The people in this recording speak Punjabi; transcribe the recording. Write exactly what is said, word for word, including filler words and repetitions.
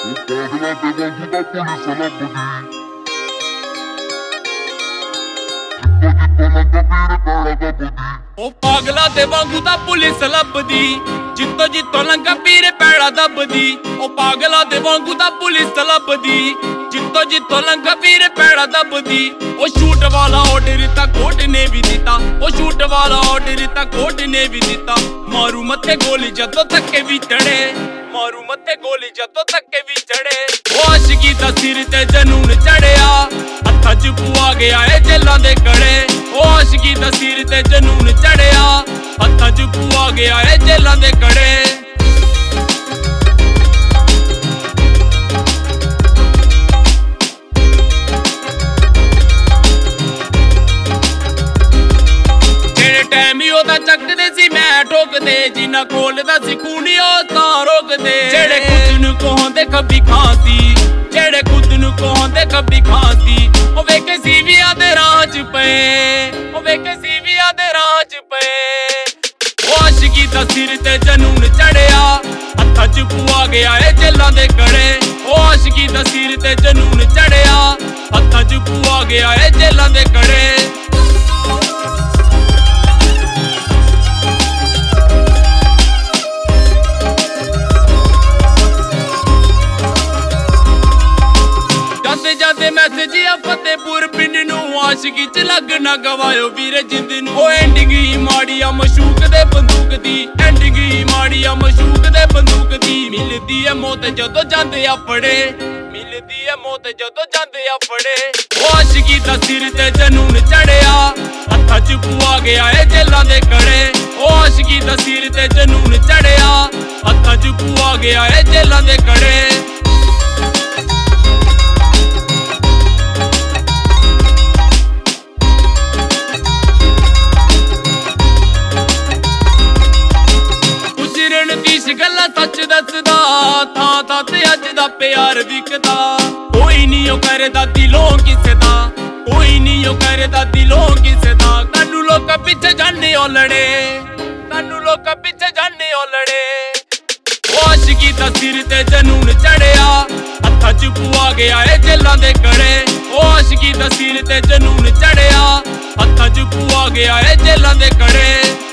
ਉਹ ਪਾਗਲਾ ਦੇ ਵਾਂਗੂ ਤਾਂ ਪੁਲਿਸ ਲੱਭਦੀ, ਜਿੱਤੋਂ ਜਿੱਤੋਂ ਲੰਘਾ ਪੀਰ ਪੈੜਾ ਦੱਬਦੀ। ਉਹ ਪਾਗਲਾ ਦੇ ਵਾਂਗੂ ਤਾਂ ਪੁਲਿਸ ਲੱਭਦੀ, ਜਿੱਤੋਂ ਜਿੱਤੋਂ ਲੰਘਾ ਪੀਰ ਪੈੜਾ ਦੱਬਦੀ। ਉਹ ਸ਼ੂਟ ਵਾਲਾ ਆਰਡਰ ਤਾਂ ਕੋਰਟ ਨੇ ਵੀ ਦਿੱਤਾ, ਉਹ ਸ਼ੂਟ ਵਾਲਾ ਆਰਡਰ ਤਾਂ ਕੋਰਟ ਨੇ ਵੀ ਦਿੱਤਾ। ਮਾਰੂ ਮੱਥੇ ਗੋਲੀ ਜਦੋਂ ਥੱਕੇ ਵੀ ਚੜੇ, ਮਾਰੂ ਮੱਥੇ ਗੋਲੀ ਜਦੋਂ ਥੱਕੇ ਵੀ ਚੜੇ। ਉਹ ਆਸ਼ਕੀ ਦਾ ਸਿਰ ਤੇ ਜਨੂਨ ਚੜਿਆ, ਹੱਥਾਂ 'ਚ ਪੂਆ ਗਿਆ ਏ ਜੇਲਾਂ ਦੇ ਕੜੇ। ਉਹ ਆਸ਼ਕੀ ਦਾ ਸਿਰ ਤੇ ਜਨੂਨ ਚੜਿਆ, ਹੱਥਾਂ 'ਚ ਪੂਆ ਗਿਆ ਏ ਜੇਲਾਂ ਦੇ ਕੜੇ। ਜਿਹੜੇ ਟਾਈਮ ਹੀ ਉਹਦਾ ਚੱਕਦੇ ਸੀ ਮੈਂ ਠੋਕਦੇ, ਜਿੰਨਾ ਖੋਲਦਾ ਸੀ ਖੂਨੀ ਉਹ ਤਾਂ ਰੋਕਦੇ। ਜਿਹੜੇ ਖੁਦ ਨੂੰ ਕਹਾਉਂਦੇ ਖੱਬੀ ਖਾਂਸੀ, ਜਿਹੜੇ ਖੁਦ ਨੂੰ ਕਹਾਉਂਦੇ ਖੱਬੀ ਖਾਂਸੀ। ਉਹ ਵੇਖੇ ਸੀਵੀਆਂ ਦੇ ਰਾਹ 'ਚ ਪਏ, ਉਹ ਵੇਖੇ ਸੀਵੀਆਂ ਦੇ ਰਾਹ 'ਚ ਪਏ। ਉਹ ਆਸ਼ਕੀ ਦਾ ਸਿਰ ਤੇ ਜਨੂਨ ਚੜਿਆ, ਹੱਥਾਂ 'ਚ ਪੂਆ ਗਿਆ ਏ ਜੇਲਾਂ ਦੇ ਕੜੇ। ਉਹ ਆਸ਼ਕੀ ਦਾ ਸਿਰ ਤੇ ਜਨੂਨ ਚੜਿਆ, ਹੱਥਾਂ 'ਚ ਪੂਆ ਗਿਆ ਏ ਜੇਲਾਂ ਦੇ ਕੜੇ। ਜਾਂਦੇ ਮੈਸੇਜ ਆ ਫਤਿਹਪੁਰ ਪਿੰਡ ਨੂੰ, ਆਸ਼ਕੀ 'ਚ ਲੱਗ ਨਾ ਗਵਾਇਓ ਵੀਰੇ ਜਿੰਦ ਨੂੰ। ਉਹ ਐਂਡਿੰਗ ਹੀ ਮਾੜੀ ਆ ਮਸ਼ੂਕ ਦੇ ਬੰਦੂਕ ਦੀ, ਐਂਡਿੰਗ ਹੀ ਮਾੜੀ ਆ ਮਸ਼ੂਕ ਦੇ ਬੰਦੂਕ ਦੀ। ਮਿਲਦੀ ਐ ਮੌਤ ਜਦੋਂ ਜਾਂਦੇ ਆ ਫੜੇ, ਮਿਲਦੀ ਐ ਮੌਤ ਜਦੋਂ ਜਾਂਦੇ ਆ ਫੜੇ। ਉਹ ਆਸ਼ਕੀ ਦਾ ਸਿਰ ਤੇ ਜਨੂਨ ਚੜਿਆ, ਹੱਥਾਂ 'ਚ ਪੂਆ ਗਿਆ ਏ ਜੇਲਾਂ ਦੇ ਕੜੇ। ਉਹ ਆਸ਼ਕੀ ਦਾ ਸਿਰ ਤੇ ਜਨੂਨ ਚੜਿਆ, ਹੱਥਾਂ 'ਚ ਪੂਆ ਗਿਆ ਏ ਜੇਲਾਂ ਦੇ ਕੜੇ। ਗੱਲਾਂ ਸੱਚ ਦੱਸਦਾ, ਥਾਂ ਥਾਂ ਤੇ ਅੱਜ ਦਾ ਪਿਆਰ ਵਿਕਦਾ। ਕੋਈ ਨੀ ਉਹ ਕਰਦਾ ਦਿਲੋਂ ਕਿਸੇ ਦਾ, ਕੋਈ ਨੀ ਉਹ ਕਰਦਾ ਦਿਲੋਂ ਕਿਸੇ ਦਾ। ਕਾਨੂੰ ਲੋਕਾਂ ਪਿੱਛੇ ਜਾਣੇ ਉਹ ਲੜੇ, ਕਾਨੂੰ ਲੋਕਾਂ ਪਿੱਛੇ ਜਾਣੇ ਉਹ ਲੜੇ। ਉਹ ਆਸ਼ਕੀ ਦਾ ਸਿਰ ਤੇ ਜਨੂਨ ਚੜਿਆ, ਹੱਥਾਂ 'ਚ ਪੂਆ ਗਿਆ ਏ ਜੇਲਾਂ ਦੇ ਕੜੇ। ਉਹ ਆਸ਼ਕੀ ਦਾ ਸਿਰ ਤੇ ਜਨੂਨ ਚੜਿਆ, ਹੱਥਾਂ 'ਚ ਪੂਆ ਗਿਆ ਏ ਜੇਲਾਂ ਦੇ ਕੜੇ।